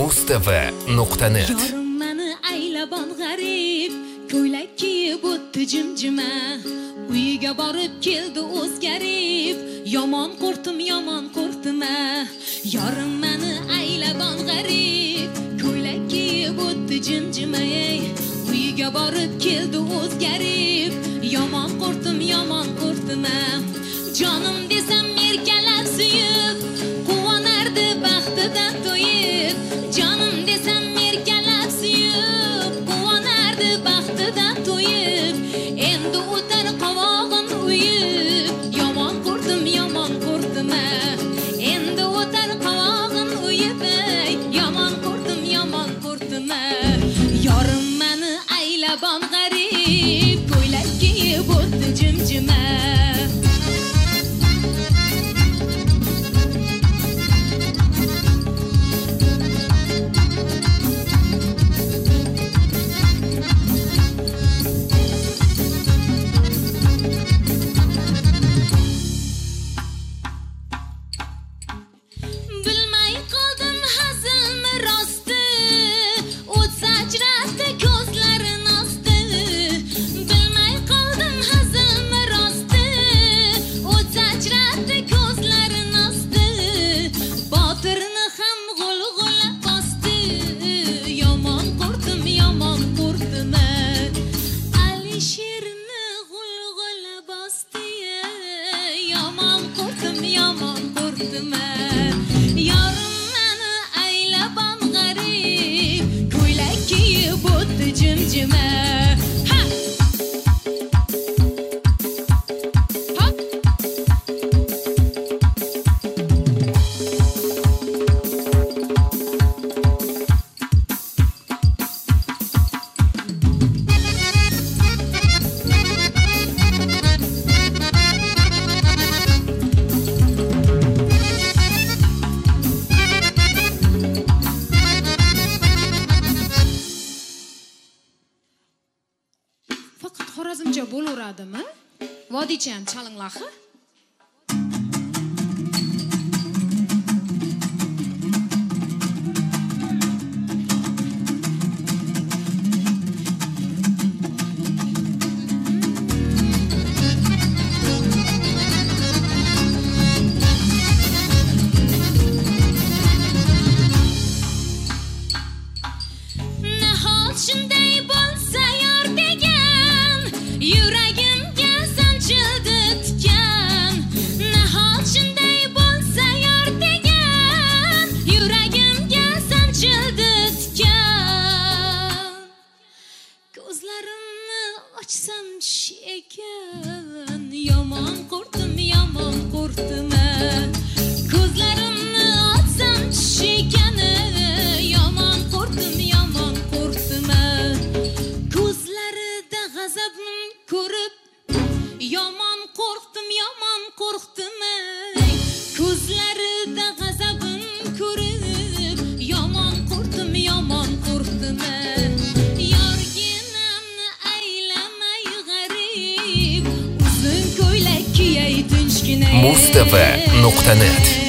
mustv.net. Yorim meni aylabon g'arib, ko'ylak kiyib o'tdi jimjima. Uyiga borib keldi o'zgarib, yomon qo'rqdim Yorim meni aylabon g'arib, ko'ylak kiyib o'tdi jimjima. Uyiga borib keldi o'zgarib, yomon qo'rqdim Jonim desam merkalab suyib, quvonardi baxtidan to'yib. Jonim desam merkalab suyib, quvonardi baxtidan to'yib. Endi o'tar qovog'in uyib, yomon qo'rqdim Endi o'tar qovog'in uyib, yomon qo'rqdim Yorim meni aylabon g'arib, ko'ylak kiyib o'tdi jimjima. Bilmay qoldim hazilmi rosti, o't sachratdi ko'zlarin osti. Bilmay qoldim hazilmi rosti, o't sachratdi ko'zlarin osti. Botirni ham g'ulg'ula bosdi, yomon qo'rqdim Alisherni g'ulg'ula bosdi, yomon qo'rqdim Yorim meni aylabon g'arib, ko'ylak kiyib o'tdi jimjima. Faqat xorazmcha bo'laveradimi? Vodiycha ham chalinglar. Nahot shunday bo'lsa yor degan, yuragimga sanchildi tikan. Nahot shunday bo'lsa yor degan, yuragimga sanchildi tikan. Ko'zlarimni ochsam ekan, yomon qo'rqdim Ko'zlarimni ochsam ekan, yomon qo'rqdim Ko'zlarida g'azabni ko'rib, yomon qo'rqdim Ko'zlarida g'azabni ko'rib, yomon qo'rqdim Yorginamni aylamay g'arib, uzun ko'ylak kiyay tinchgina. mustv.net